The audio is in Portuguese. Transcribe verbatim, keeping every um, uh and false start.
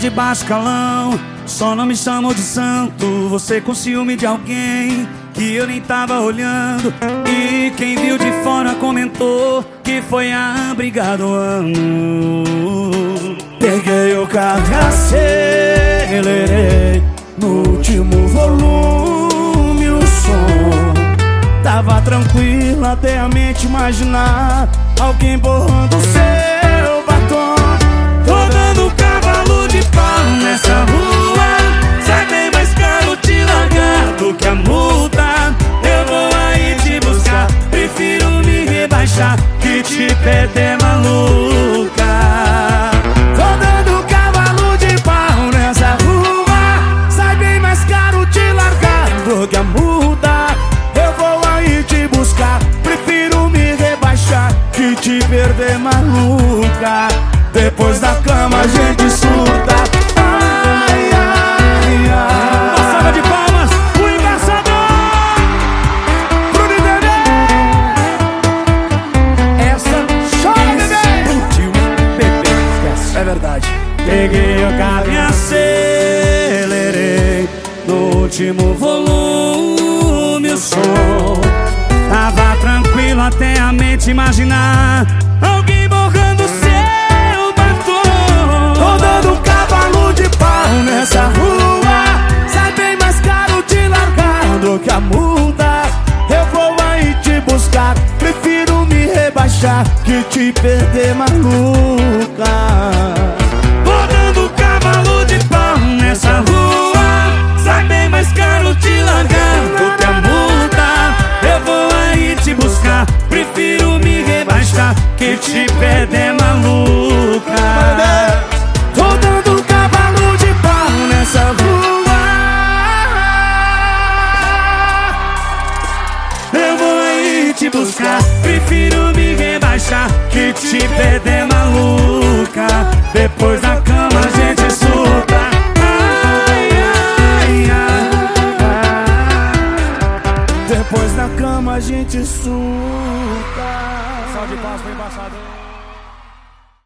de baixo calão, só não me chamam de santo. Você com ciúme de alguém que eu nem tava olhando, e quem viu de fora comentou que foi a briga do ano. Peguei o carro e acelerei no último volume o som. Tava tranquilo até a mente imaginar alguém borrando seu batom. Tô dando cavalo de pau nessa rua, sai bem mais caro te largar do que a multa. Eu vou aí te buscar, prefiro me rebaixar que te perder, maluca. Tô dando cavalo de pau nessa rua, sai bem mais caro te largar do que a multa. Eu vou aí te buscar, prefiro me rebaixar que te perder, maluca. Depois da cama a gente surta. Ai, ai, ai. Uma salva de palmas, o embaçador Bruno e Bebê. Essa chora, bebê. explodiu, bebê, esquece. É verdade. Peguei o carro e acelerei no último volume o som. Tava tranquilo até a mente imaginar alguém borrando seu batom. Tô dando cavalo de pau nessa rua, sai bem mais caro te largar do que a multa. Eu vou aí te buscar, prefiro me rebaixar que te perder, maluca. Tô dando cavalo de pau nessa rua, sai bem mais caro te largar do que a multa. Eu vou aí te buscar, prefiro me rebaixar que te perder, maluca. Tô dando cavalo de pau nessa rua. Eu vou aí te buscar, prefiro me rebaixar que te perder, maluca. Depois da cama a gente surta. Ai, ai, ai, ai. Depois da cama a gente surta. Salve de palmas pro embaixador.